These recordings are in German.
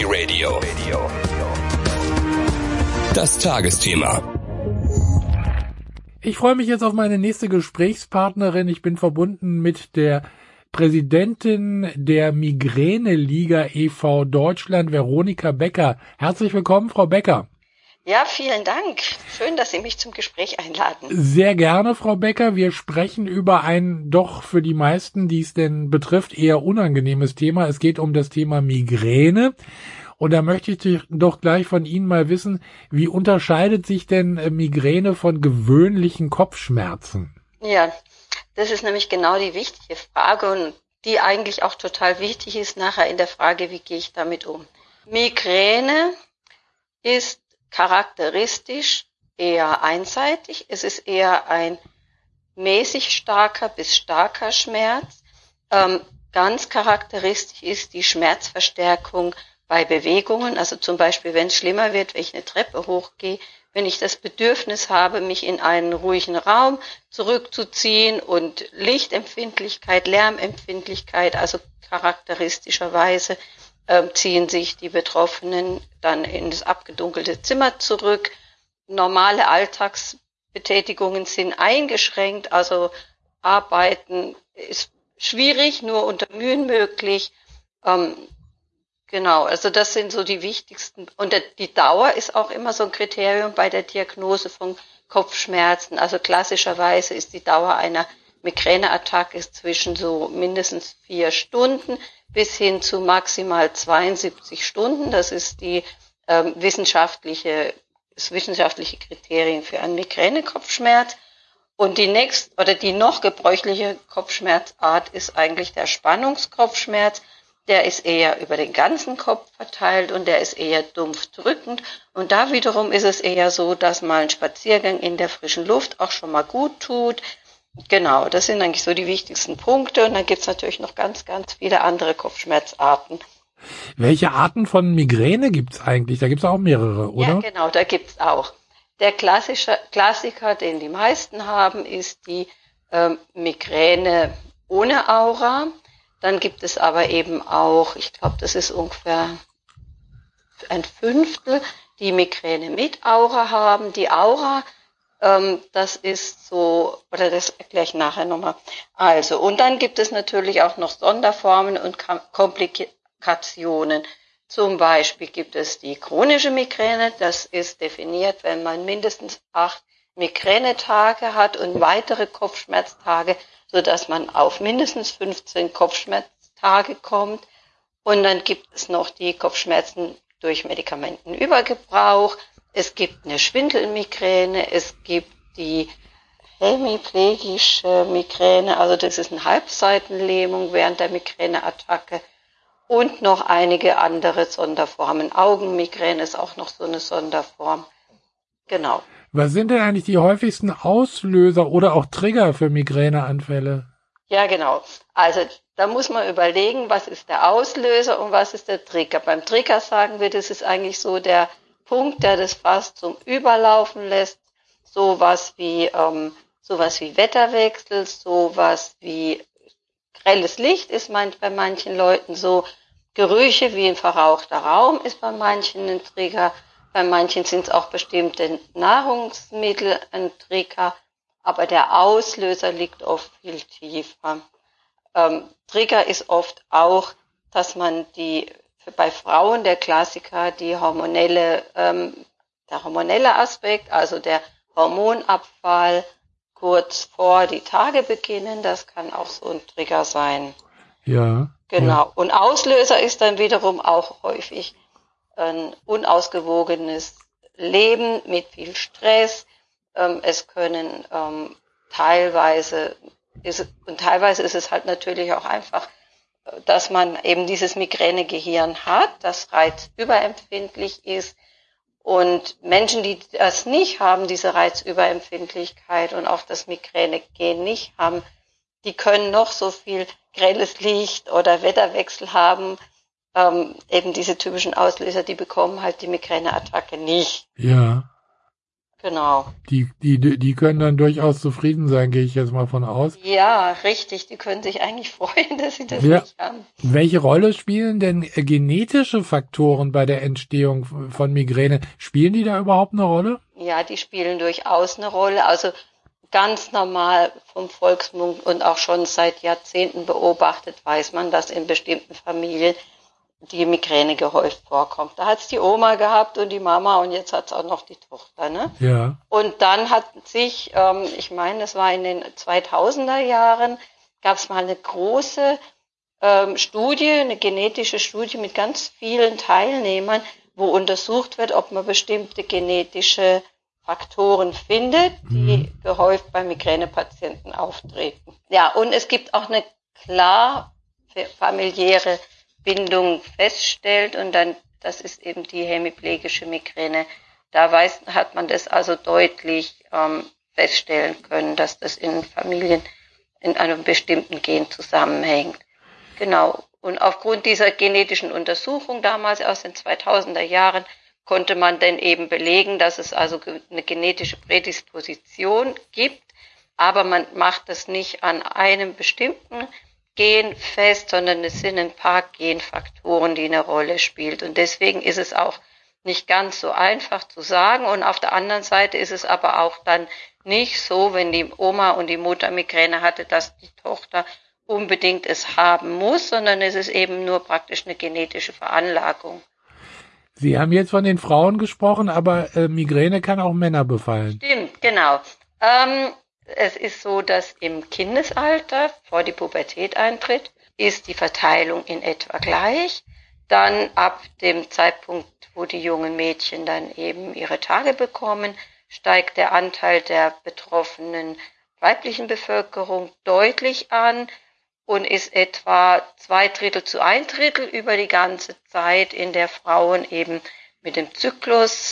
Radio. Das Tagesthema. Ich freue mich jetzt auf meine nächste Gesprächspartnerin. Ich bin verbunden mit der Präsidentin der Migräne-Liga e.V. Deutschland, Veronika Becker. Herzlich willkommen, Frau Becker. Ja, vielen Dank. Schön, dass Sie mich zum Gespräch einladen. Sehr gerne, Frau Becker. Wir sprechen über ein doch für die meisten, die es denn betrifft, eher unangenehmes Thema. Es geht um das Thema Migräne. Und da möchte ich doch gleich von Ihnen mal wissen, wie unterscheidet sich denn Migräne von gewöhnlichen Kopfschmerzen? Ja, das ist nämlich genau die wichtige Frage und die eigentlich auch total wichtig ist nachher in der Frage, wie gehe ich damit um. Migräne ist charakteristisch eher einseitig. Es ist eher ein mäßig starker bis starker Schmerz. Ganz charakteristisch ist die Schmerzverstärkung bei Bewegungen. Also zum Beispiel, wenn es schlimmer wird, wenn ich eine Treppe hochgehe, wenn ich das Bedürfnis habe, mich in einen ruhigen Raum zurückzuziehen und Lichtempfindlichkeit, Lärmempfindlichkeit, also charakteristischerweise ziehen sich die Betroffenen dann in das abgedunkelte Zimmer zurück. Normale Alltagsbetätigungen sind eingeschränkt, also Arbeiten ist schwierig, nur unter Mühen möglich. Genau, also das sind so die wichtigsten. Und die Dauer ist auch immer so ein Kriterium bei der Diagnose von Kopfschmerzen. Also klassischerweise ist die Dauer einer Migräneattacke zwischen so mindestens 4 Stunden bis hin zu maximal 72 Stunden. Das ist das wissenschaftliche Kriterium für einen Migränekopfschmerz. Und die noch gebräuchliche Kopfschmerzart ist eigentlich der Spannungskopfschmerz. Der ist eher über den ganzen Kopf verteilt und der ist eher dumpf drückend. Und da wiederum ist es eher so, dass mal ein Spaziergang in der frischen Luft auch schon mal gut tut. Genau, das sind eigentlich so die wichtigsten Punkte. Und dann gibt's natürlich noch ganz, ganz viele andere Kopfschmerzarten. Welche Arten von Migräne gibt's eigentlich? Da gibt's auch mehrere, oder? Ja, genau, da gibt's auch. Der Klassiker, den die meisten haben, ist die Migräne ohne Aura. Dann gibt es aber eben auch, ich glaube, das ist ungefähr 1/5, die Migräne mit Aura haben. Die Aura, das ist so, oder das erkläre ich nachher nochmal. Also, und dann gibt es natürlich auch noch Sonderformen und Komplikationen. Zum Beispiel gibt es die chronische Migräne. Das ist definiert, wenn man mindestens 8 Migränetage hat und weitere Kopfschmerztage, sodass man auf mindestens 15 Kopfschmerztage kommt. Und dann gibt es noch die Kopfschmerzen durch Medikamentenübergebrauch. Es gibt eine Schwindelmigräne. Es gibt die hemiplegische Migräne. Also das ist eine Halbseitenlähmung während der Migräneattacke. Und noch einige andere Sonderformen. Augenmigräne ist auch noch so eine Sonderform. Genau. Was sind denn eigentlich die häufigsten Auslöser oder auch Trigger für Migräneanfälle? Ja, genau. Also da muss man überlegen, was ist der Auslöser und was ist der Trigger. Beim Trigger sagen wir, das ist eigentlich so der Punkt, der das Fass zum Überlaufen lässt. Sowas wie Wetterwechsel, sowas wie grelles Licht ist bei manchen Leuten so. Gerüche wie ein verrauchter Raum ist bei manchen ein Trigger. Bei manchen sind es auch bestimmte Nahrungsmittel ein Trigger, aber der Auslöser liegt oft viel tiefer. Trigger ist oft auch, dass man bei Frauen der Klassiker, der hormonelle Aspekt, also der Hormonabfall kurz vor die Tage beginnen, das kann auch so ein Trigger sein. Ja. Genau. Ja. Und Auslöser ist dann wiederum auch häufig ein unausgewogenes Leben mit viel Stress. Es können teilweise ist es halt natürlich auch einfach, dass man eben dieses Migränegehirn hat, das reizüberempfindlich ist. Und Menschen, die das nicht haben, diese Reizüberempfindlichkeit und auch das Migräne-Gen nicht haben, die können noch so viel grelles Licht oder Wetterwechsel haben. Eben diese typischen Auslöser, die bekommen halt die Migräneattacke nicht. Ja. Genau. Die können dann durchaus zufrieden sein, gehe ich jetzt mal von aus. Ja, richtig. Die können sich eigentlich freuen, dass sie das Ja. nicht haben. Welche Rolle spielen denn genetische Faktoren bei der Entstehung von Migräne? Spielen die da überhaupt eine Rolle? Ja, die spielen durchaus eine Rolle. Also ganz normal vom Volksmund und auch schon seit Jahrzehnten beobachtet, weiß man, dass in bestimmten Familien die Migräne gehäuft vorkommt. Da hat's die Oma gehabt und die Mama und jetzt hat's auch noch die Tochter, ne? Ja. Und dann hat sich, ich meine, das war in den 2000er Jahren, gab's mal eine große Studie, eine genetische Studie mit ganz vielen Teilnehmern, wo untersucht wird, ob man bestimmte genetische Faktoren findet, die gehäuft bei Migränepatienten auftreten. Ja, und es gibt auch eine klar familiäre Bindung feststellt und dann, das ist eben die hemiplegische Migräne. Da hat man das also deutlich feststellen können, dass das in Familien in einem bestimmten Gen zusammenhängt. Genau. Und aufgrund dieser genetischen Untersuchung damals aus den 2000er Jahren konnte man dann eben belegen, dass es also eine genetische Prädisposition gibt, aber man macht das nicht an einem bestimmten Gen fest, sondern es sind ein paar Genfaktoren, die eine Rolle spielen. Und deswegen ist es auch nicht ganz so einfach zu sagen. Und auf der anderen Seite ist es aber auch dann nicht so, wenn die Oma und die Mutter Migräne hatte, dass die Tochter unbedingt es haben muss, sondern es ist eben nur praktisch eine genetische Veranlagung. Sie haben jetzt von den Frauen gesprochen, aber Migräne kann auch Männer befallen. Stimmt, genau. Es ist so, dass im Kindesalter, vor die Pubertät eintritt, ist die Verteilung in etwa gleich. Dann ab dem Zeitpunkt, wo die jungen Mädchen dann eben ihre Tage bekommen, steigt der Anteil der betroffenen weiblichen Bevölkerung deutlich an und ist etwa 2/3 zu 1/3 über die ganze Zeit, in der Frauen eben mit dem Zyklus,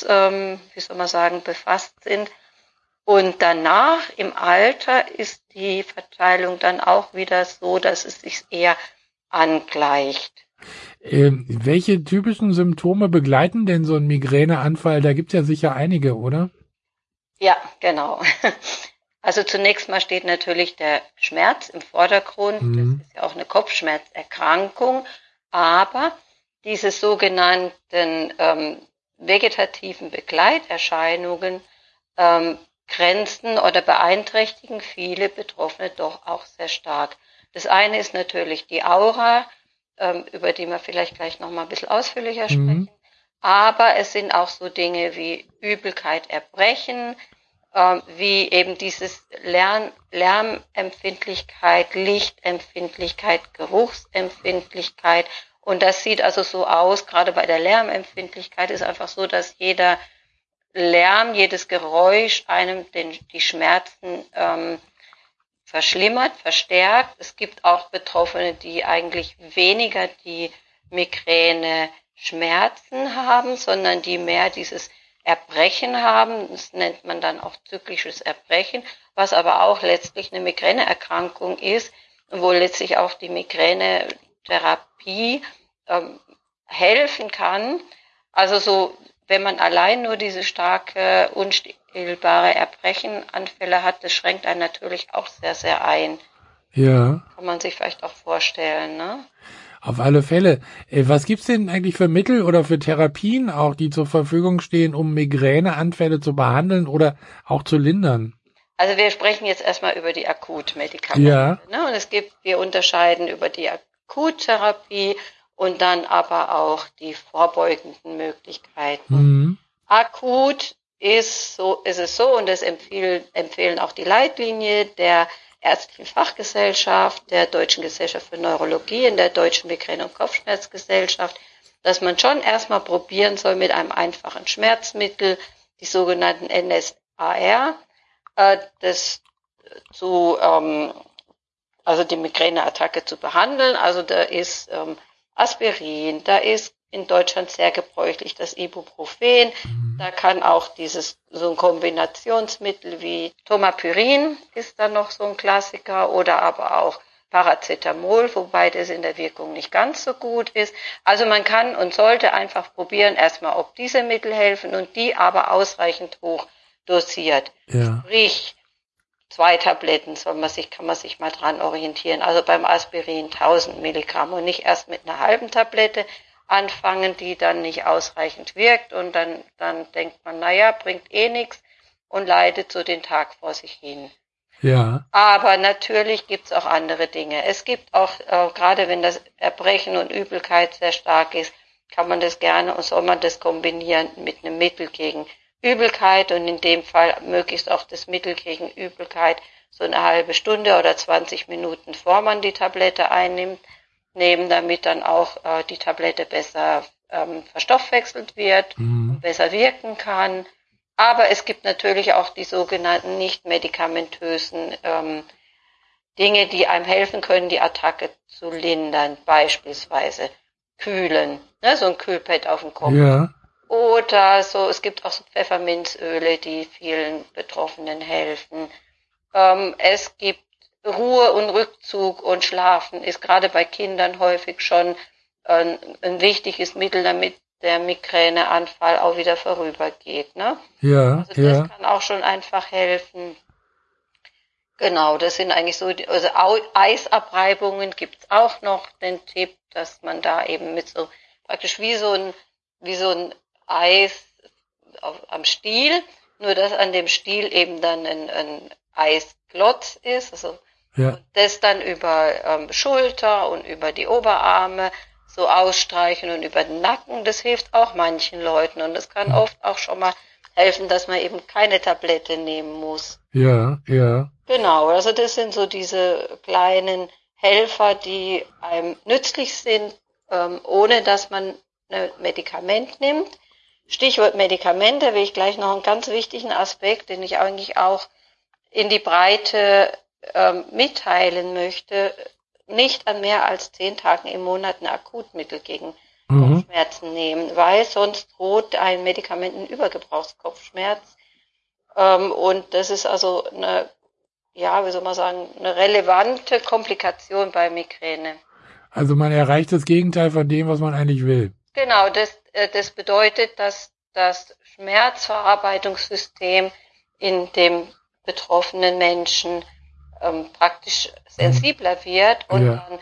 befasst sind. Und danach im Alter ist die Verteilung dann auch wieder so, dass es sich eher angleicht. Welche typischen Symptome begleiten denn so einen Migräneanfall? Da gibt's ja sicher einige, oder? Ja, genau. Also zunächst mal steht natürlich der Schmerz im Vordergrund. Das ist ja auch eine Kopfschmerzerkrankung. Aber diese sogenannten vegetativen Begleiterscheinungen grenzen oder beeinträchtigen viele Betroffene doch auch sehr stark. Das eine ist natürlich die Aura, über die wir vielleicht gleich noch mal ein bisschen ausführlicher sprechen. Aber es sind auch so Dinge wie Übelkeit, Erbrechen, wie eben dieses Lärmempfindlichkeit, Lichtempfindlichkeit, Geruchsempfindlichkeit. Und das sieht also so aus, gerade bei der Lärmempfindlichkeit ist einfach so, dass jeder Lärm, jedes Geräusch einem die Schmerzen verschlimmert, verstärkt. Es gibt auch Betroffene, die eigentlich weniger die Migräne Schmerzen haben, sondern die mehr dieses Erbrechen haben. Das nennt man dann auch zyklisches Erbrechen, was aber auch letztlich eine Migräneerkrankung ist, wo letztlich auch die Migränetherapie helfen kann. Also so, wenn man allein nur diese starke, unstillbare Erbrechenanfälle hat, das schränkt einen natürlich auch sehr, sehr ein. Ja. Kann man sich vielleicht auch vorstellen, ne? Auf alle Fälle. Was gibt's denn eigentlich für Mittel oder für Therapien auch, die zur Verfügung stehen, um Migräneanfälle zu behandeln oder auch zu lindern? Also wir sprechen jetzt erstmal über die Akutmedikamente. Ja. Ne? Und wir unterscheiden über die Akuttherapie und dann aber auch die vorbeugenden Möglichkeiten. Akut ist es so, und das empfehlen auch die Leitlinie der Ärztlichen Fachgesellschaft, der Deutschen Gesellschaft für Neurologie, in der Deutschen Migräne- und Kopfschmerzgesellschaft, dass man schon erstmal probieren soll mit einem einfachen Schmerzmittel, die sogenannten NSAR, also die Migräneattacke zu behandeln. Also da ist Aspirin, da ist in Deutschland sehr gebräuchlich das Ibuprofen. Da kann auch so ein Kombinationsmittel wie Tomapyrin ist dann noch so ein Klassiker oder aber auch Paracetamol, wobei das in der Wirkung nicht ganz so gut ist. Also man kann und sollte einfach probieren erstmal, ob diese Mittel helfen und die aber ausreichend hoch dosiert. Ja. Sprich, 2 Tabletten kann man sich mal dran orientieren. Also beim Aspirin 1000 Milligramm und nicht erst mit einer halben Tablette anfangen, die dann nicht ausreichend wirkt und dann denkt man, naja, bringt eh nichts und leidet so den Tag vor sich hin. Ja. Aber natürlich gibt's auch andere Dinge. Es gibt auch, gerade wenn das Erbrechen und Übelkeit sehr stark ist, kann man das gerne und soll man das kombinieren mit einem Mittel gegen Übelkeit und in dem Fall möglichst auch das Mittel gegen Übelkeit so eine halbe Stunde oder 20 Minuten vor man die Tablette einnimmt, nehmen, damit dann auch die Tablette besser verstoffwechselt wird und besser wirken kann. Aber es gibt natürlich auch die sogenannten nicht medikamentösen Dinge, die einem helfen können, die Attacke zu lindern, beispielsweise kühlen, ne, so ein Kühlpad auf dem Kopf. Ja. Oder so, es gibt auch so Pfefferminzöle, die vielen Betroffenen helfen. Es gibt Ruhe und Rückzug und Schlafen ist gerade bei Kindern häufig schon ein wichtiges Mittel, damit der Migräneanfall auch wieder vorübergeht, ne? Ja. Also das kann auch schon einfach helfen. Genau, das sind eigentlich so, also Eisabreibungen gibt's auch noch, den Tipp, dass man da eben mit so, praktisch wie so ein Eis am Stiel, nur dass an dem Stiel eben dann ein Eisklotz ist, also und das dann über Schulter und über die Oberarme so ausstreichen und über den Nacken, das hilft auch manchen Leuten und das kann oft auch schon mal helfen, dass man eben keine Tablette nehmen muss. Ja. Genau, also das sind so diese kleinen Helfer, die einem nützlich sind, ohne dass man ein Medikament nimmt. Stichwort Medikamente will ich gleich noch einen ganz wichtigen Aspekt, den ich eigentlich auch in die Breite mitteilen möchte, nicht an mehr als 10 Tagen im Monat ein Akutmittel gegen Kopfschmerzen nehmen, weil sonst droht ein Medikamentenübergebrauchskopfschmerz. Und das ist also eine relevante Komplikation bei Migräne. Also man erreicht das Gegenteil von dem, was man eigentlich will. Genau, das bedeutet, dass das Schmerzverarbeitungssystem in dem betroffenen Menschen praktisch sensibler wird und dann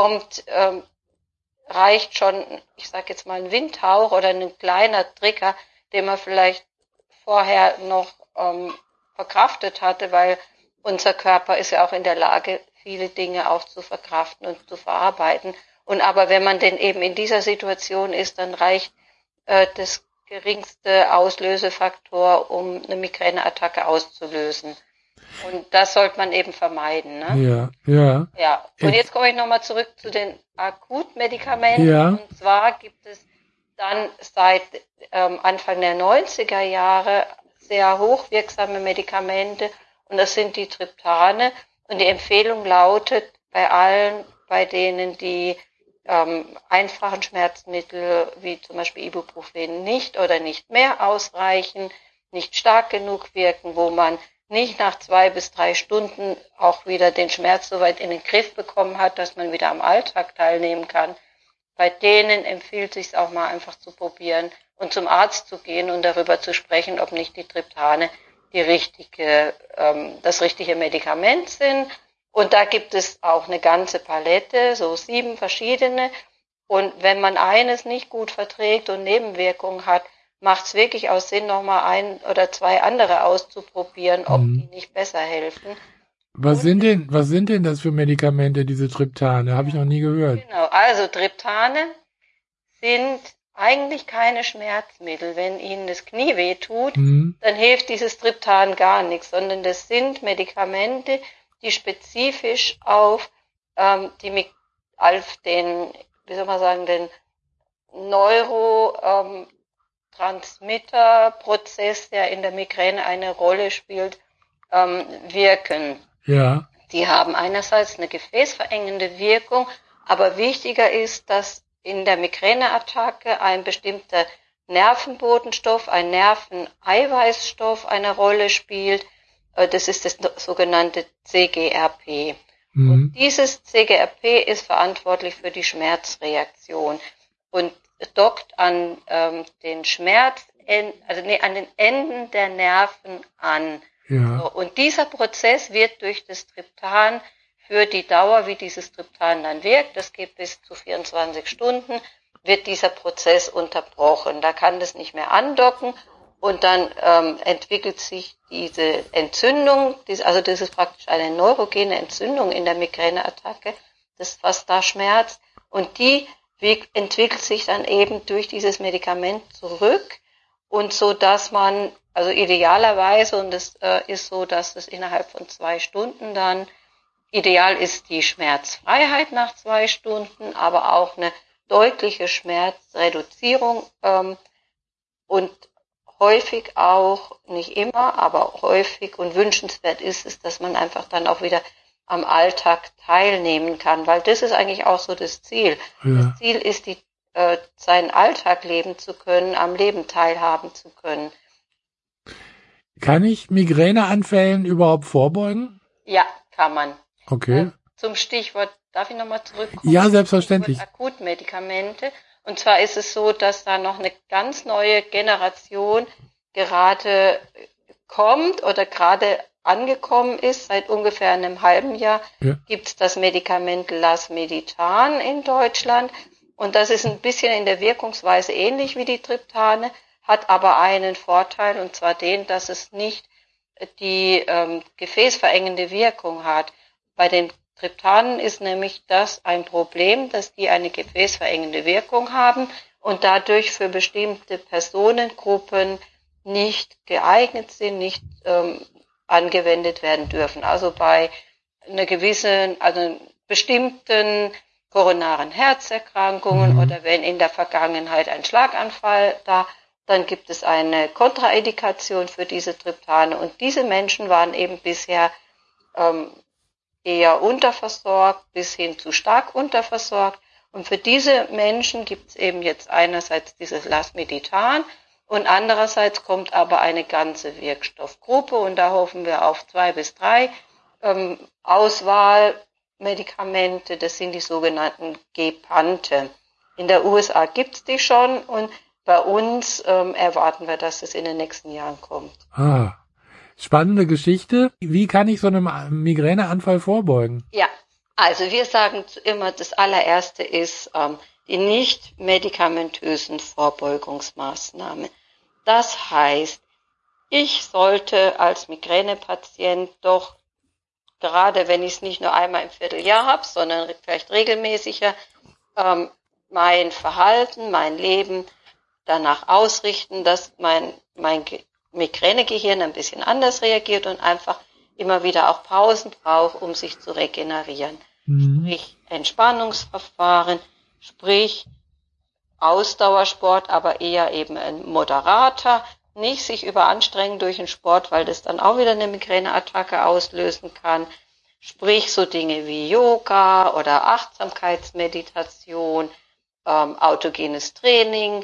reicht schon, ich sag jetzt mal ein Windhauch oder ein kleiner Trigger, den man vielleicht vorher noch verkraftet hatte, weil unser Körper ist ja auch in der Lage, viele Dinge auch zu verkraften und zu verarbeiten. Und aber wenn man denn eben in dieser Situation ist, dann reicht das geringste Auslösefaktor, um eine Migräneattacke auszulösen. Und das sollte man eben vermeiden, ne? Ja. Und jetzt komme ich nochmal zurück zu den Akutmedikamenten. Ja. Und zwar gibt es dann seit Anfang der 90er Jahre sehr hochwirksame Medikamente. Und das sind die Triptane. Und die Empfehlung lautet bei allen, bei denen die einfachen Schmerzmittel wie zum Beispiel Ibuprofen nicht oder nicht mehr ausreichen, nicht stark genug wirken, wo man nicht nach 2 bis 3 Stunden auch wieder den Schmerz so weit in den Griff bekommen hat, dass man wieder am Alltag teilnehmen kann. Bei denen empfiehlt es sich auch mal einfach zu probieren und zum Arzt zu gehen und darüber zu sprechen, ob nicht die Triptane das richtige Medikament sind. Und da gibt es auch eine ganze Palette, so 7 verschiedene. Und wenn man eines nicht gut verträgt und Nebenwirkungen hat, macht es wirklich auch Sinn, nochmal 1 oder 2 andere auszuprobieren, ob die nicht besser helfen. Was sind denn das für Medikamente, diese Triptane? Habe ich noch nie gehört. Genau, also Triptane sind eigentlich keine Schmerzmittel. Wenn Ihnen das Knie wehtut, dann hilft dieses Triptan gar nichts, sondern das sind Medikamente, die spezifisch auf den Neurotransmitterprozess, der in der Migräne eine Rolle spielt, wirken. Ja. Die haben einerseits eine gefäßverengende Wirkung, aber wichtiger ist, dass in der Migräneattacke ein bestimmter Nervenbotenstoff, ein Nerveneiweißstoff eine Rolle spielt. Das ist das sogenannte CGRP. Und dieses CGRP ist verantwortlich für die Schmerzreaktion und dockt an den Schmerz an den Enden der Nerven an. Ja. So, und dieser Prozess wird durch das Triptan für die Dauer, wie dieses Triptan dann wirkt, das geht bis zu 24 Stunden, wird dieser Prozess unterbrochen. Da kann das nicht mehr andocken und dann entwickelt sich diese Entzündung, also das ist praktisch eine neurogene Entzündung in der Migräneattacke, das was da schmerzt, und die entwickelt sich dann eben durch dieses Medikament zurück, und so, dass man, also idealerweise, und es ist so, dass es innerhalb von 2 Stunden dann, ideal ist die Schmerzfreiheit nach 2 Stunden, aber auch eine deutliche Schmerzreduzierung und häufig auch, nicht immer, aber häufig und wünschenswert ist es, dass man einfach dann auch wieder am Alltag teilnehmen kann, weil das ist eigentlich auch so das Ziel. Ja. Das Ziel ist, seinen Alltag leben zu können, am Leben teilhaben zu können. Kann ich Migräneanfällen überhaupt vorbeugen? Ja, kann man. Okay. Zum Stichwort, darf ich nochmal zurückkommen? Ja, selbstverständlich. Akutmedikamente. Und zwar ist es so, dass da noch eine ganz neue Generation gerade kommt oder gerade angekommen ist. Seit ungefähr einem halben Jahr gibt es das Medikament Lasmeditan in Deutschland. Und das ist ein bisschen in der Wirkungsweise ähnlich wie die Triptane, hat aber einen Vorteil, und zwar den, dass es nicht die gefäßverengende Wirkung hat. Bei den Triptanen ist nämlich das ein Problem, dass die eine gefäßverengende Wirkung haben und dadurch für bestimmte Personengruppen nicht geeignet sind, nicht angewendet werden dürfen. Also bei einer gewissen, also bestimmten koronaren Herzerkrankungen oder wenn in der Vergangenheit ein Schlaganfall da, dann gibt es eine Kontraindikation für diese Triptane, und diese Menschen waren eben bisher eher unterversorgt bis hin zu stark unterversorgt, und für diese Menschen gibt es eben jetzt einerseits dieses Lasmeditan und andererseits kommt aber eine ganze Wirkstoffgruppe, und da hoffen wir auf 2 bis 3 Auswahlmedikamente, das sind die sogenannten Gepante. In der USA gibt's die schon, und bei uns erwarten wir, dass es in den nächsten Jahren kommt. Spannende Geschichte. Wie kann ich so einem Migräneanfall vorbeugen? Ja, also wir sagen immer, das allererste ist die nicht medikamentösen Vorbeugungsmaßnahmen. Das heißt, ich sollte als Migränepatient doch, gerade wenn ich es nicht nur einmal im Vierteljahr habe, sondern vielleicht regelmäßiger, mein Verhalten, mein Leben danach ausrichten, dass mein Migränegehirn ein bisschen anders reagiert und einfach immer wieder auch Pausen braucht, um sich zu regenerieren. Sprich Entspannungsverfahren, sprich Ausdauersport, aber eher eben ein moderater, nicht sich überanstrengen durch den Sport, weil das dann auch wieder eine Migräneattacke auslösen kann. Sprich so Dinge wie Yoga oder Achtsamkeitsmeditation, autogenes Training,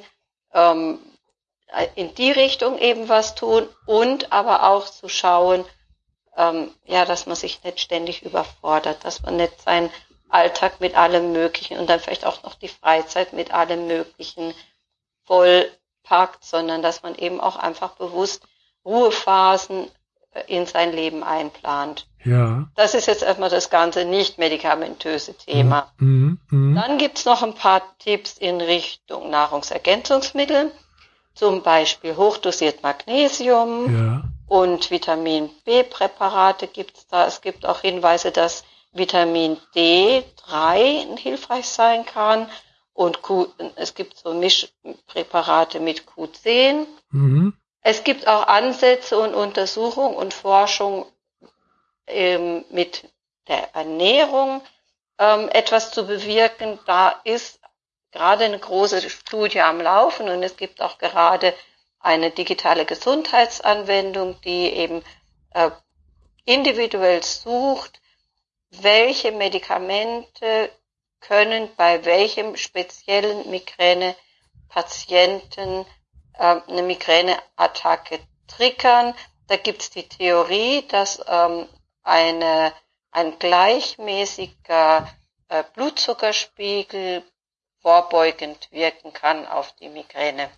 in die Richtung eben was tun, und aber auch zu schauen, dass man sich nicht ständig überfordert, dass man nicht seinen Alltag mit allem Möglichen und dann vielleicht auch noch die Freizeit mit allem Möglichen vollpackt, sondern dass man eben auch einfach bewusst Ruhephasen in sein Leben einplant. Ja. Das ist jetzt erstmal das ganze nicht medikamentöse Thema. Dann gibt's noch ein paar Tipps in Richtung Nahrungsergänzungsmittel, zum Beispiel hochdosiert Magnesium und Vitamin B-Präparate gibt's da. Es gibt auch Hinweise, dass Vitamin D3 hilfreich sein kann, und es gibt so Mischpräparate mit Q10. Es gibt auch Ansätze und Untersuchungen und Forschung mit der Ernährung etwas zu bewirken. Da ist gerade eine große Studie am Laufen, und es gibt auch gerade eine digitale Gesundheitsanwendung, die eben individuell sucht, welche Medikamente können bei welchem speziellen Migränepatienten eine Migräneattacke triggern. Da gibt's die Theorie, dass ein gleichmäßiger Blutzuckerspiegel vorbeugend wirken kann auf die Migräne.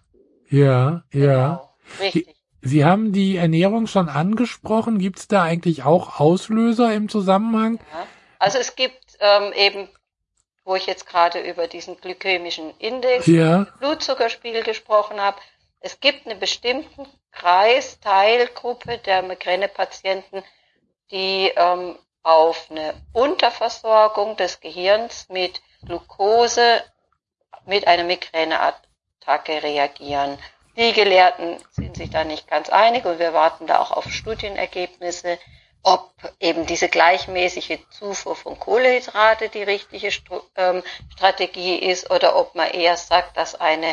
Ja, ja. Genau, richtig. Sie haben die Ernährung schon angesprochen. Gibt es da eigentlich auch Auslöser im Zusammenhang? Ja. Also es gibt eben, wo ich jetzt gerade über diesen glykämischen Index, Ja, Blutzuckerspiegel gesprochen habe, es gibt einen bestimmten Kreis, Teilgruppe der Migränepatienten, die auf eine Unterversorgung des Gehirns mit Glucose mit einer Migräneattacke reagieren. Die Gelehrten sind sich da nicht ganz einig und wir warten da auch auf Studienergebnisse, ob eben diese gleichmäßige Zufuhr von Kohlenhydrate die richtige Strategie ist oder ob man eher sagt, dass eine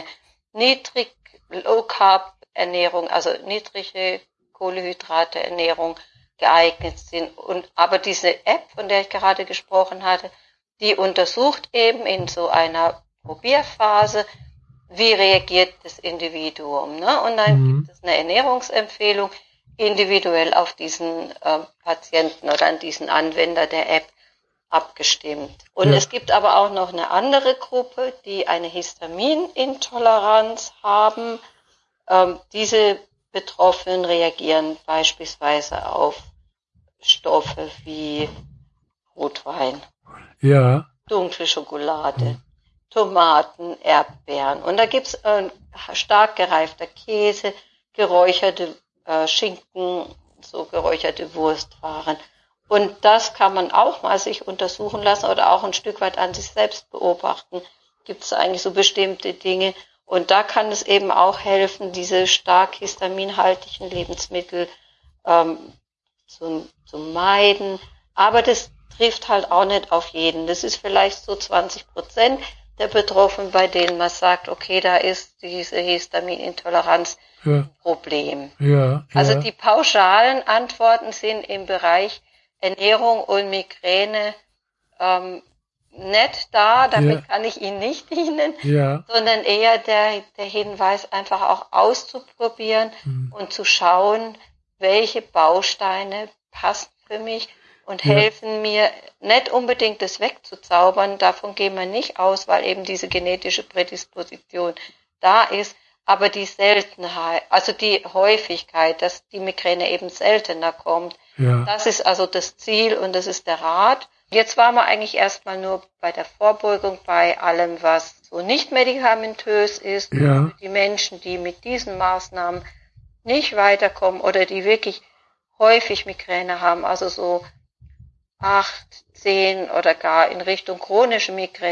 Low-Carb-Ernährung, also niedrige Kohlenhydrate-Ernährung geeignet sind. Aber diese App, von der ich gerade gesprochen hatte, die untersucht eben in so einer Probierphase, wie reagiert das Individuum. Ne? Und dann gibt es eine Ernährungsempfehlung individuell auf diesen Patienten oder an diesen Anwender der App abgestimmt. Und es gibt aber auch noch eine andere Gruppe, die eine Histaminintoleranz haben. Diese Betroffenen reagieren beispielsweise auf Stoffe wie Rotwein, dunkle Schokolade, Tomaten, Erdbeeren. Und da gibt's stark gereifter Käse, geräucherte Schinken, so geräucherte Wurstwaren. Und das kann man auch mal sich untersuchen lassen oder auch ein Stück weit an sich selbst beobachten. Gibt es eigentlich so bestimmte Dinge? Und da kann es eben auch helfen, diese stark histaminhaltigen Lebensmittel zu meiden. Aber das trifft halt auch nicht auf jeden. Das ist vielleicht so 20% der Betroffenen, bei denen man sagt, okay, da ist diese Histaminintoleranz ein Problem. Also die pauschalen Antworten sind im Bereich Ernährung und Migräne nicht da, damit kann ich Ihnen nicht dienen, sondern eher der Hinweis, einfach auch auszuprobieren und zu schauen, welche Bausteine passen für mich und helfen mir, nicht unbedingt das wegzuzaubern, davon gehen wir nicht aus, weil eben diese genetische Prädisposition da ist, aber die Seltenheit, also die Häufigkeit, dass die Migräne eben seltener kommt, das ist also das Ziel und das ist der Rat. Jetzt waren wir eigentlich erstmal nur bei der Vorbeugung, bei allem, was so nicht medikamentös ist, für die Menschen, die mit diesen Maßnahmen nicht weiterkommen oder die wirklich häufig Migräne haben, also so 8, 10 oder gar in Richtung chronische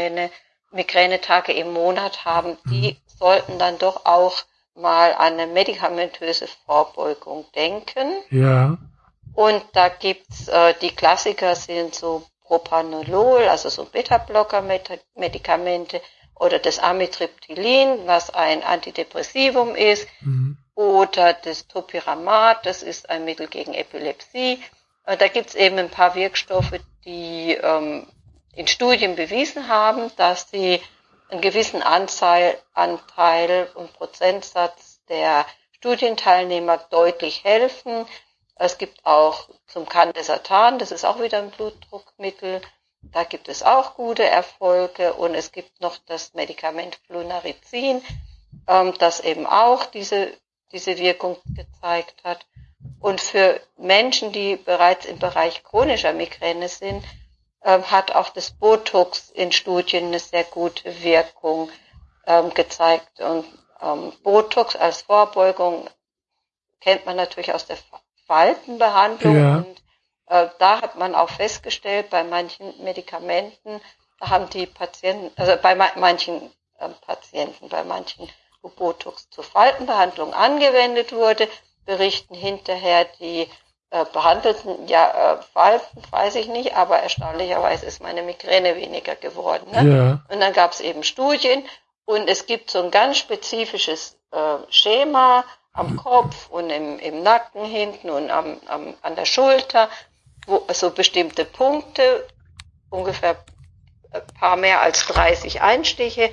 Migränetage im Monat haben, die sollten dann doch auch mal an eine medikamentöse Vorbeugung denken. Und da gibt's die Klassiker sind so Propranolol, also so Beta-Blocker-Medikamente oder das Amitriptylin, was ein Antidepressivum ist, oder das Topiramat, das ist ein Mittel gegen Epilepsie. Da gibt's eben ein paar Wirkstoffe, die in Studien bewiesen haben, dass sie einen gewissen Anteil und Prozentsatz der Studienteilnehmer deutlich helfen. Es gibt auch zum Candesartan, das ist auch wieder ein Blutdruckmittel, da gibt es auch gute Erfolge und es gibt noch das Medikament Flunarizin, das eben auch diese Wirkung gezeigt hat. Und für Menschen, die bereits im Bereich chronischer Migräne sind, hat auch das Botox in Studien eine sehr gute Wirkung gezeigt. Und Botox als Vorbeugung kennt man natürlich aus der Faltenbehandlung. Und da hat man auch festgestellt, bei manchen Medikamenten, da haben die Patienten, also bei manchen Patienten, bei manchen, wo Botox zur Faltenbehandlung angewendet wurde, berichten hinterher die behandelten Falten, weiß ich nicht, aber erstaunlicherweise ist meine Migräne weniger geworden. Ne? Und dann gab es eben Studien und es gibt so ein ganz spezifisches Schema am Kopf und im Nacken hinten und an der Schulter, wo so bestimmte Punkte, ungefähr ein paar mehr als 30 Einstiche,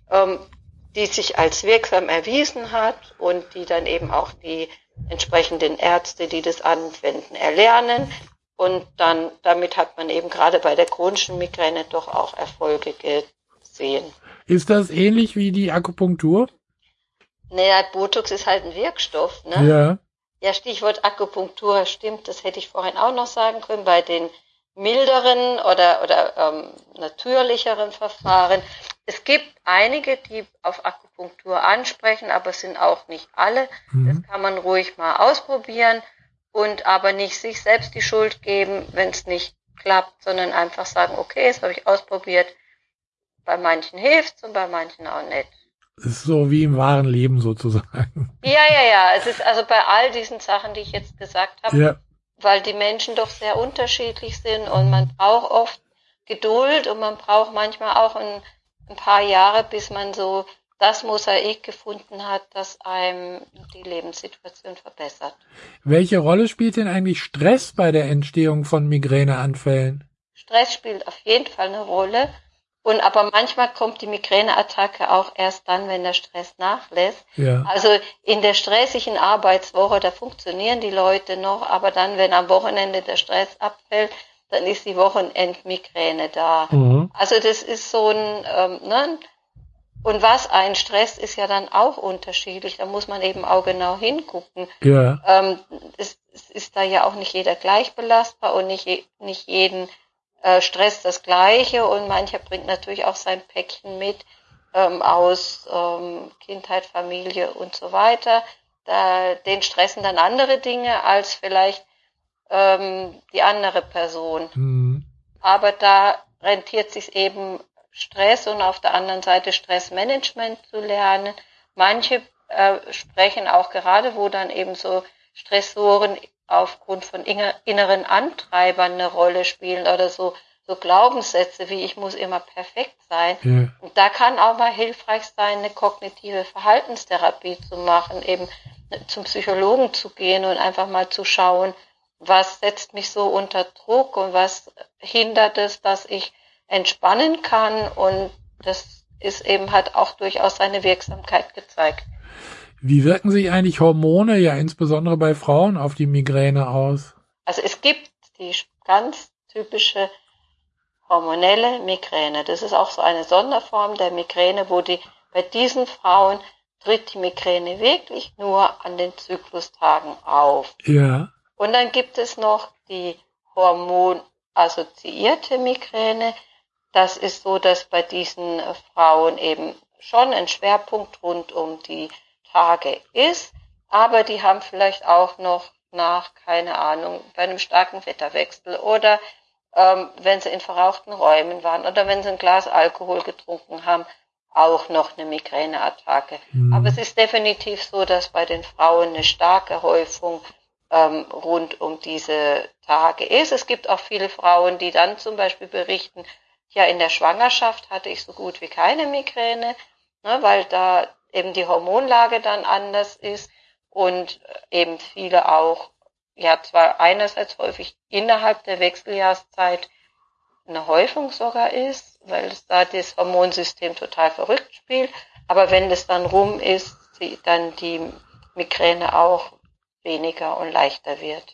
die sich als wirksam erwiesen hat und die dann eben auch die entsprechenden Ärzte, die das anwenden, erlernen. Und dann, damit hat man eben gerade bei der chronischen Migräne doch auch Erfolge gesehen. Ist das ähnlich wie die Akupunktur? Naja, Botox ist halt ein Wirkstoff, ne? Ja. Ja, Stichwort Akupunktur, stimmt, das hätte ich vorhin auch noch sagen können, bei den milderen oder natürlicheren Verfahren. Es gibt einige, die auf Akupunktur ansprechen, aber es sind auch nicht alle. Das kann man ruhig mal ausprobieren und aber nicht sich selbst die Schuld geben, wenn es nicht klappt, sondern einfach sagen, okay, das habe ich ausprobiert. Bei manchen hilft's und bei manchen auch nicht. Ist so wie im wahren Leben sozusagen. Ja. Es ist also bei all diesen Sachen, die ich jetzt gesagt habe, Ja. weil die Menschen doch sehr unterschiedlich sind und man braucht oft Geduld und man braucht manchmal auch ein paar Jahre, bis man so das Mosaik gefunden hat, das einem die Lebenssituation verbessert. Welche Rolle spielt denn eigentlich Stress bei der Entstehung von Migräneanfällen? Stress spielt auf jeden Fall eine Rolle. Und aber manchmal kommt die Migräneattacke auch erst dann, wenn der Stress nachlässt. Ja. Also in der stressigen Arbeitswoche, da funktionieren die Leute noch, aber dann, wenn am Wochenende der Stress abfällt, dann ist die Wochenendmigräne da. Also das ist so ein, und was einen stresst, ist ja dann auch unterschiedlich. Da muss man eben auch genau hingucken. Ja. Es ist da ja auch nicht jeder gleich belastbar und nicht jeden Stress das Gleiche und mancher bringt natürlich auch sein Päckchen mit aus Kindheit, Familie und so weiter. Den stressen dann andere Dinge als vielleicht die andere Person. Aber da rentiert sich eben Stress und auf der anderen Seite Stressmanagement zu lernen. Manche sprechen auch gerade, wo dann eben so Stressoren aufgrund von inneren Antreibern eine Rolle spielen oder so Glaubenssätze wie ich muss immer perfekt sein. Ja. Und da kann auch mal hilfreich sein, eine kognitive Verhaltenstherapie zu machen, eben zum Psychologen zu gehen und einfach mal zu schauen, was setzt mich so unter Druck und was hindert es, dass ich entspannen kann, und das ist eben hat auch durchaus seine Wirksamkeit gezeigt. Wie wirken sich eigentlich Hormone, ja insbesondere bei Frauen, auf die Migräne aus? Also es gibt die ganz typische hormonelle Migräne. Das ist auch so eine Sonderform der Migräne, bei diesen Frauen tritt die Migräne wirklich nur an den Zyklustagen auf. Ja. Und dann gibt es noch die hormonassoziierte Migräne. Das ist so, dass bei diesen Frauen eben schon ein Schwerpunkt rund um die Tage ist, aber die haben vielleicht auch noch nach, keine Ahnung, bei einem starken Wetterwechsel oder wenn sie in verrauchten Räumen waren oder wenn sie ein Glas Alkohol getrunken haben, auch noch eine Migräneattacke. Aber es ist definitiv so, dass bei den Frauen eine starke Häufung rund um diese Tage ist. Es gibt auch viele Frauen, die dann zum Beispiel berichten, ja, in der Schwangerschaft hatte ich so gut wie keine Migräne, ne, weil da eben die Hormonlage dann anders ist und eben viele auch, ja, zwar einerseits häufig innerhalb der Wechseljahreszeit eine Häufung sogar ist, weil es da das Hormonsystem total verrückt spielt, aber wenn das dann rum ist, dann die Migräne auch weniger und leichter wird.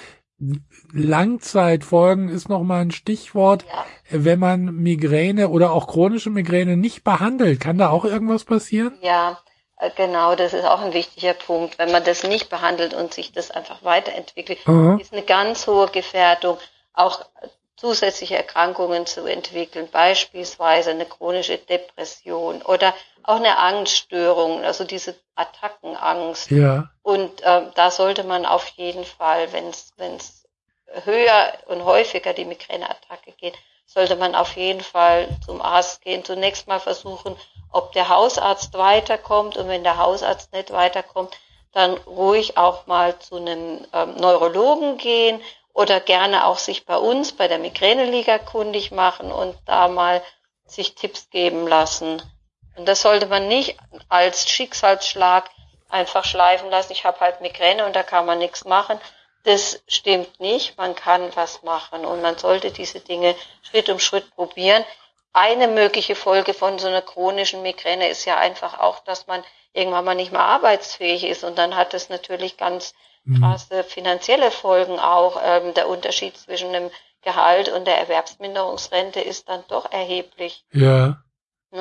Langzeitfolgen ist nochmal ein Stichwort. Ja. Wenn man Migräne oder auch chronische Migräne nicht behandelt, kann da auch irgendwas passieren? Ja, genau, das ist auch ein wichtiger Punkt. Wenn man das nicht behandelt und sich das einfach weiterentwickelt, ist eine ganz hohe Gefährdung, auch zusätzliche Erkrankungen zu entwickeln, beispielsweise eine chronische Depression oder auch eine Angststörung, also diese Attackenangst. Ja. Und da sollte man auf jeden Fall, wenn es höher und häufiger die Migräneattacke geht, sollte man auf jeden Fall zum Arzt gehen. Zunächst mal versuchen, ob der Hausarzt weiterkommt, und wenn der Hausarzt nicht weiterkommt, dann ruhig auch mal zu einem Neurologen gehen oder gerne auch sich bei uns, bei der Migräneliga kundig machen und da mal sich Tipps geben lassen. Und das sollte man nicht als Schicksalsschlag einfach schleifen lassen. Ich habe halt Migräne und da kann man nichts machen. Das stimmt nicht. Man kann was machen und man sollte diese Dinge Schritt um Schritt probieren. Eine mögliche Folge von so einer chronischen Migräne ist ja einfach auch, dass man irgendwann mal nicht mehr arbeitsfähig ist, und dann hat es natürlich ganz krasse finanzielle Folgen auch. Der Unterschied zwischen dem Gehalt und der Erwerbsminderungsrente ist dann doch erheblich. Ja. Ne?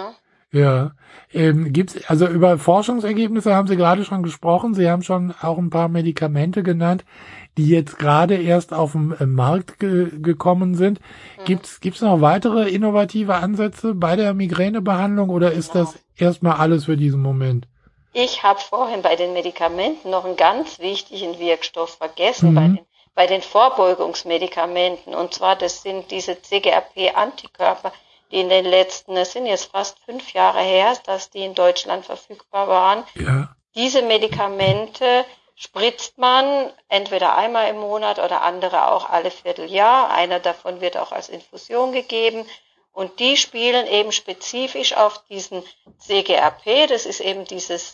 Ja. Gibt's, also über Forschungsergebnisse haben Sie gerade schon gesprochen. Sie haben schon auch ein paar Medikamente genannt, die jetzt gerade erst auf den Markt gekommen sind. Gibt's noch weitere innovative Ansätze bei der Migränebehandlung oder ist Genau. das erstmal alles für diesen Moment? Ich habe vorhin bei den Medikamenten noch einen ganz wichtigen Wirkstoff vergessen, Mhm. bei den Vorbeugungsmedikamenten. Und zwar, das sind diese CGRP-Antikörper, die in den letzten, es sind jetzt fast 5 Jahre her, dass die in Deutschland verfügbar waren. Ja. Diese Medikamente spritzt man entweder einmal im Monat oder andere auch alle Vierteljahr. Einer davon wird auch als Infusion gegeben. Und die spielen eben spezifisch auf diesen CGRP, das ist eben dieses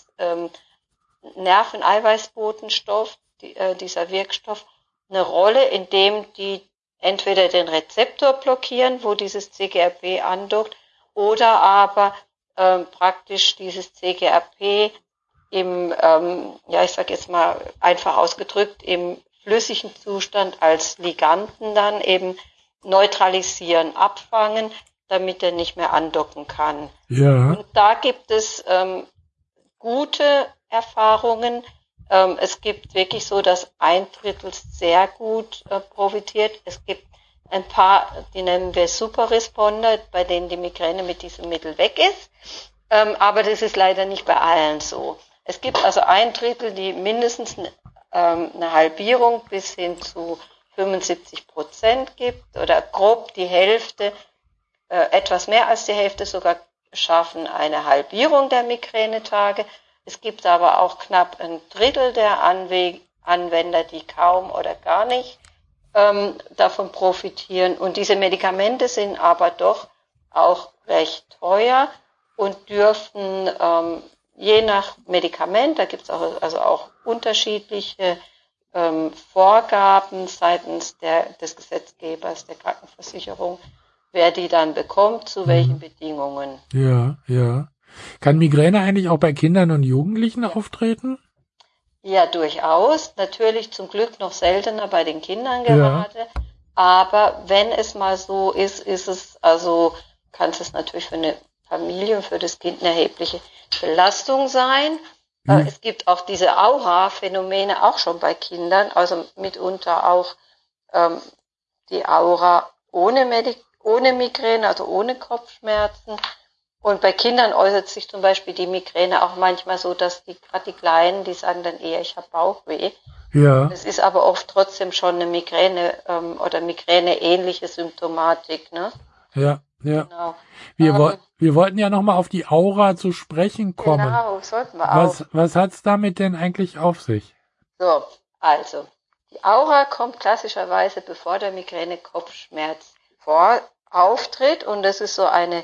Nerveneiweißbotenstoff, dieser Wirkstoff, eine Rolle, indem die entweder den Rezeptor blockieren, wo dieses CGRP andockt, oder aber praktisch dieses CGRP im, ja, ich sag jetzt mal einfach ausgedrückt, im flüssigen Zustand als Liganden dann eben neutralisieren, abfangen, damit er nicht mehr andocken kann. Ja. Und da gibt es gute Erfahrungen. Es gibt wirklich so, dass 1/3 sehr gut profitiert. Es gibt ein paar, die nennen wir Superresponder, bei denen die Migräne mit diesem Mittel weg ist. Aber das ist leider nicht bei allen so. Es gibt also 1/3, die mindestens eine Halbierung bis hin zu 75% gibt oder grob die Hälfte, etwas mehr als die Hälfte sogar schaffen eine Halbierung der Migränetage. Es gibt aber auch knapp 1/3 der Anwender, die kaum oder gar nicht davon profitieren. Und diese Medikamente sind aber doch auch recht teuer und dürfen je nach Medikament, da gibt es auch, also auch unterschiedliche Vorgaben seitens des Gesetzgebers, der Krankenversicherung, wer die dann bekommt, zu welchen Bedingungen. Ja, ja. Kann Migräne eigentlich auch bei Kindern und Jugendlichen auftreten? Ja, durchaus. Natürlich zum Glück noch seltener bei den Kindern gerade. Ja. Aber wenn es mal so ist, kann es natürlich für eine Familie und für das Kind eine erhebliche Belastung sein. Es gibt auch diese Aura-Phänomene auch schon bei Kindern, also mitunter auch die Aura ohne Migräne, also ohne Kopfschmerzen. Und bei Kindern äußert sich zum Beispiel die Migräne auch manchmal so, dass gerade die Kleinen, die sagen dann eher, ich habe Bauchweh. Ja. Es ist aber oft trotzdem schon eine Migräne oder Migräne-ähnliche Symptomatik, ne? Ja, ja. Genau. Wir wollten ja nochmal auf die Aura zu sprechen kommen. Genau, sollten wir auch. Was hat's damit denn eigentlich auf sich? So, also, die Aura kommt klassischerweise, bevor der Migräne-Kopfschmerz auftritt, und das ist so eine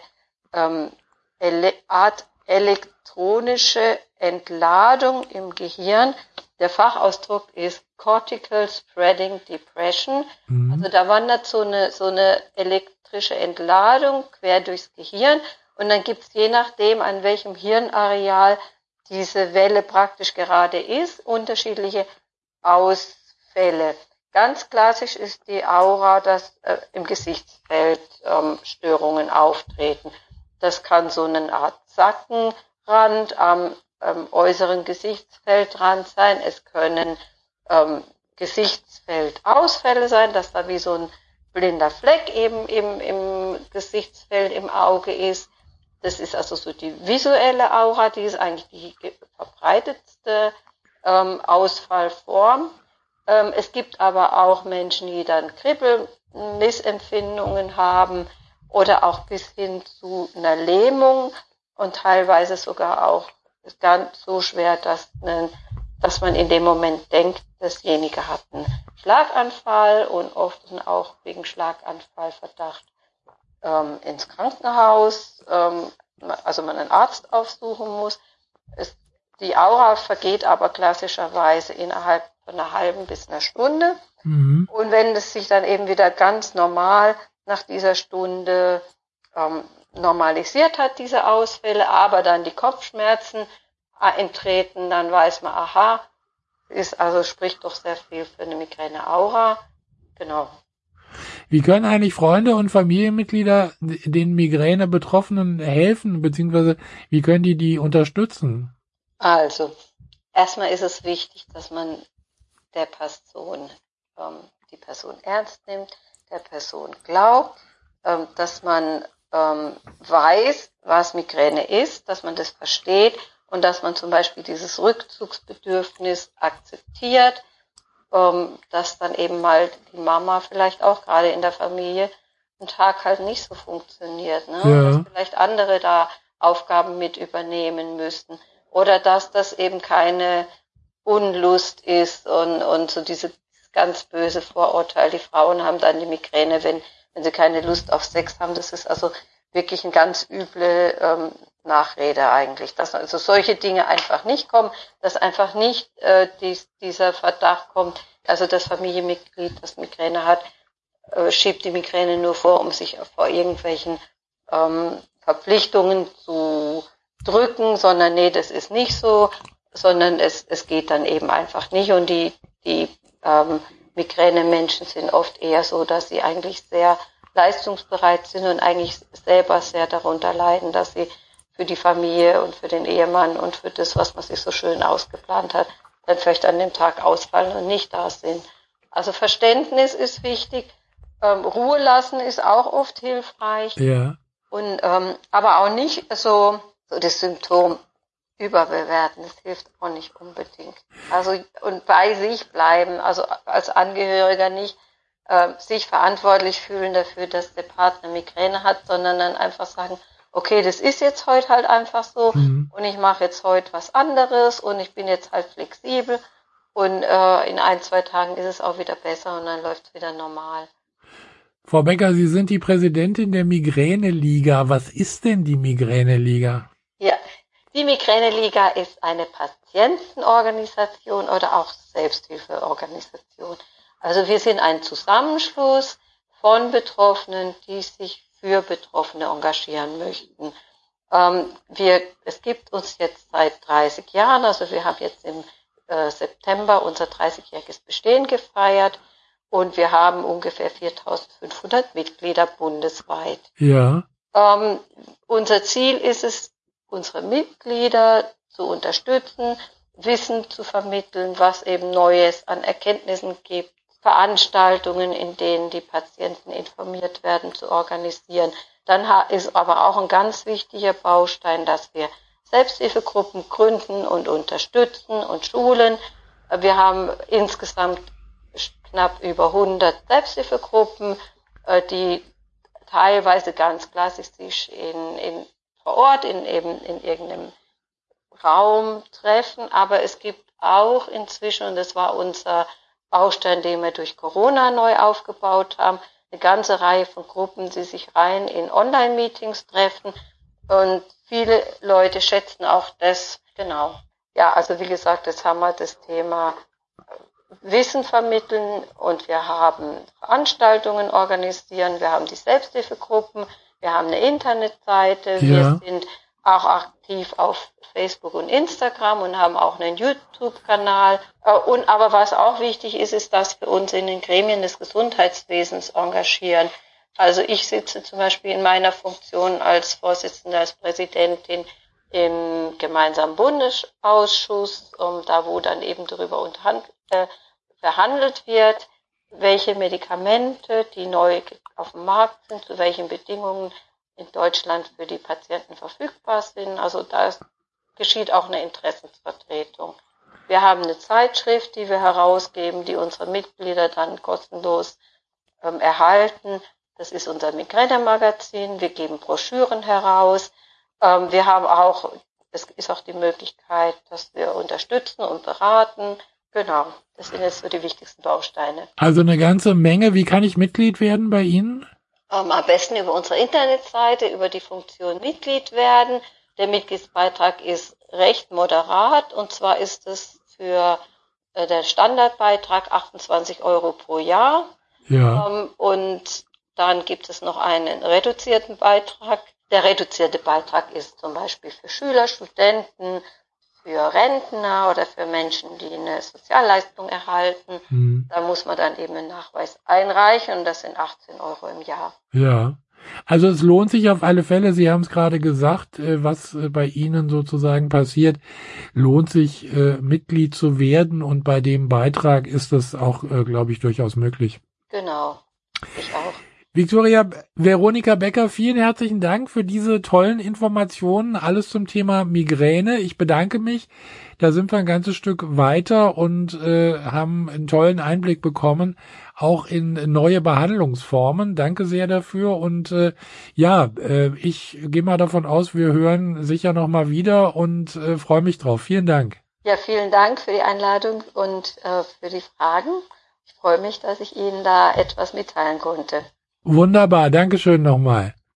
Art elektronische Entladung im Gehirn. Der Fachausdruck ist Cortical Spreading Depression. Also da wandert so eine elektrische Entladung quer durchs Gehirn, und dann gibt es je nachdem, an welchem Hirnareal diese Welle praktisch gerade ist, unterschiedliche Ausfälle. Ganz klassisch ist die Aura, dass im Gesichtsfeld Störungen auftreten. Das kann so eine Art Sackenrand am äußeren Gesichtsfeldrand sein. Es können Gesichtsfeldausfälle sein, dass da wie so ein blinder Fleck eben im Gesichtsfeld im Auge ist. Das ist also so die visuelle Aura, die ist eigentlich die verbreitetste Ausfallform. Es gibt aber auch Menschen, die dann Kribbelmissempfindungen haben oder auch bis hin zu einer Lähmung und teilweise sogar auch ganz so schwer, dass man in dem Moment denkt, dasjenige hat einen Schlaganfall, und oft auch wegen Schlaganfallverdacht ins Krankenhaus, also man einen Arzt aufsuchen muss. Die Aura vergeht aber klassischerweise innerhalb von einer halben bis einer Stunde. Und wenn es sich dann eben wieder ganz normal nach dieser Stunde normalisiert hat, diese Ausfälle, aber dann die Kopfschmerzen eintreten, dann weiß man, aha, spricht doch sehr viel für eine Migräne-Aura. Genau. Wie können eigentlich Freunde und Familienmitglieder den Migräne-Betroffenen helfen, beziehungsweise wie können die unterstützen? Also, erstmal ist es wichtig, dass man der Person, die Person ernst nimmt, der Person glaubt, dass man weiß, was Migräne ist, dass man das versteht und dass man zum Beispiel dieses Rückzugsbedürfnis akzeptiert, dass dann eben mal die Mama vielleicht auch gerade in der Familie ein Tag halt nicht so funktioniert, ne? Ja. Dass vielleicht andere da Aufgaben mit übernehmen müssten oder dass das eben keine Unlust ist und so diese ganz böse Vorurteil, die Frauen haben dann die Migräne, wenn sie keine Lust auf Sex haben. Das ist also wirklich eine ganz üble Nachrede eigentlich, dass also solche Dinge einfach nicht kommen, dass einfach nicht dieser Verdacht kommt, also das Familienmitglied, das Migräne hat, schiebt die Migräne nur vor, um sich vor irgendwelchen Verpflichtungen zu drücken, sondern nee, das ist nicht so, sondern es geht dann eben einfach nicht und die Migräne-Menschen sind oft eher so, dass sie eigentlich sehr leistungsbereit sind und eigentlich selber sehr darunter leiden, dass sie für die Familie und für den Ehemann und für das, was man sich so schön ausgeplant hat, dann vielleicht an dem Tag ausfallen und nicht da sind. Also Verständnis ist wichtig, Ruhe lassen ist auch oft hilfreich. Ja. Und aber auch nicht so das Symptom überbewerten, das hilft auch nicht unbedingt. Also und bei sich bleiben, also als Angehöriger nicht sich verantwortlich fühlen dafür, dass der Partner Migräne hat, sondern dann einfach sagen, okay, das ist jetzt heute halt einfach so und ich mache jetzt heute was anderes und ich bin jetzt halt flexibel und in 1-2 Tagen ist es auch wieder besser und dann läuft es wieder normal. Frau Becker, Sie sind die Präsidentin der Migräne-Liga. Was ist denn die Migräne-Liga? Ja, die Migräne-Liga ist eine Patientenorganisation oder auch Selbsthilfeorganisation. Also wir sind ein Zusammenschluss von Betroffenen, die sich für Betroffene engagieren möchten. Es gibt uns jetzt seit 30 Jahren, also wir haben jetzt im September unser 30-jähriges Bestehen gefeiert und wir haben ungefähr 4.500 Mitglieder bundesweit. Ja. Unser Ziel ist es, unsere Mitglieder zu unterstützen, Wissen zu vermitteln, was eben Neues an Erkenntnissen gibt, Veranstaltungen, in denen die Patienten informiert werden, zu organisieren. Dann ist aber auch ein ganz wichtiger Baustein, dass wir Selbsthilfegruppen gründen und unterstützen und schulen. Wir haben insgesamt knapp über 100 Selbsthilfegruppen, die teilweise ganz klassisch vor Ort in irgendeinem Raum treffen, aber es gibt auch inzwischen, und das war unser Baustein, den wir durch Corona neu aufgebaut haben, eine ganze Reihe von Gruppen, die sich rein in Online-Meetings treffen und viele Leute schätzen auch das, genau. Ja, also wie gesagt, jetzt haben wir das Thema Wissen vermitteln und wir haben Veranstaltungen organisieren, wir haben die Selbsthilfegruppen, wir haben eine Internetseite, wir sind auch aktiv auf Facebook und Instagram und haben auch einen YouTube-Kanal. Aber was auch wichtig ist, ist, dass wir uns in den Gremien des Gesundheitswesens engagieren. Also ich sitze zum Beispiel in meiner Funktion als Vorsitzende, als Präsidentin im gemeinsamen Bundesausschuss, da wo dann eben darüber verhandelt wird, welche Medikamente, die neu auf dem Markt sind, zu welchen Bedingungen in Deutschland für die Patienten verfügbar sind. Also da geschieht auch eine Interessensvertretung. Wir haben eine Zeitschrift, die wir herausgeben, die unsere Mitglieder dann kostenlos erhalten. Das ist unser Migräne-Magazin. Wir geben Broschüren heraus. Wir haben auch, es ist auch die Möglichkeit, dass wir unterstützen und beraten. Genau, das sind jetzt so die wichtigsten Bausteine. Also eine ganze Menge. Wie kann ich Mitglied werden bei Ihnen? Am besten über unsere Internetseite, über die Funktion Mitglied werden. Der Mitgliedsbeitrag ist recht moderat und zwar ist es für der Standardbeitrag 28 € pro Jahr. Ja. Und dann gibt es noch einen reduzierten Beitrag. Der reduzierte Beitrag ist zum Beispiel für Schüler, Studenten, für Rentner oder für Menschen, die eine Sozialleistung erhalten. Da muss man dann eben einen Nachweis einreichen und das sind 18 € im Jahr. Ja. Also es lohnt sich auf alle Fälle, Sie haben es gerade gesagt, was bei Ihnen sozusagen passiert, lohnt sich Mitglied zu werden und bei dem Beitrag ist das auch, glaube ich, durchaus möglich. Genau, ich auch. Veronika Becker, vielen herzlichen Dank für diese tollen Informationen, alles zum Thema Migräne. Ich bedanke mich, da sind wir ein ganzes Stück weiter und haben einen tollen Einblick bekommen, auch in neue Behandlungsformen. Danke sehr dafür und ich gehe mal davon aus, wir hören sicher nochmal wieder und freue mich drauf. Vielen Dank. Ja, vielen Dank für die Einladung und für die Fragen. Ich freue mich, dass ich Ihnen da etwas mitteilen konnte. Wunderbar, Dankeschön nochmal.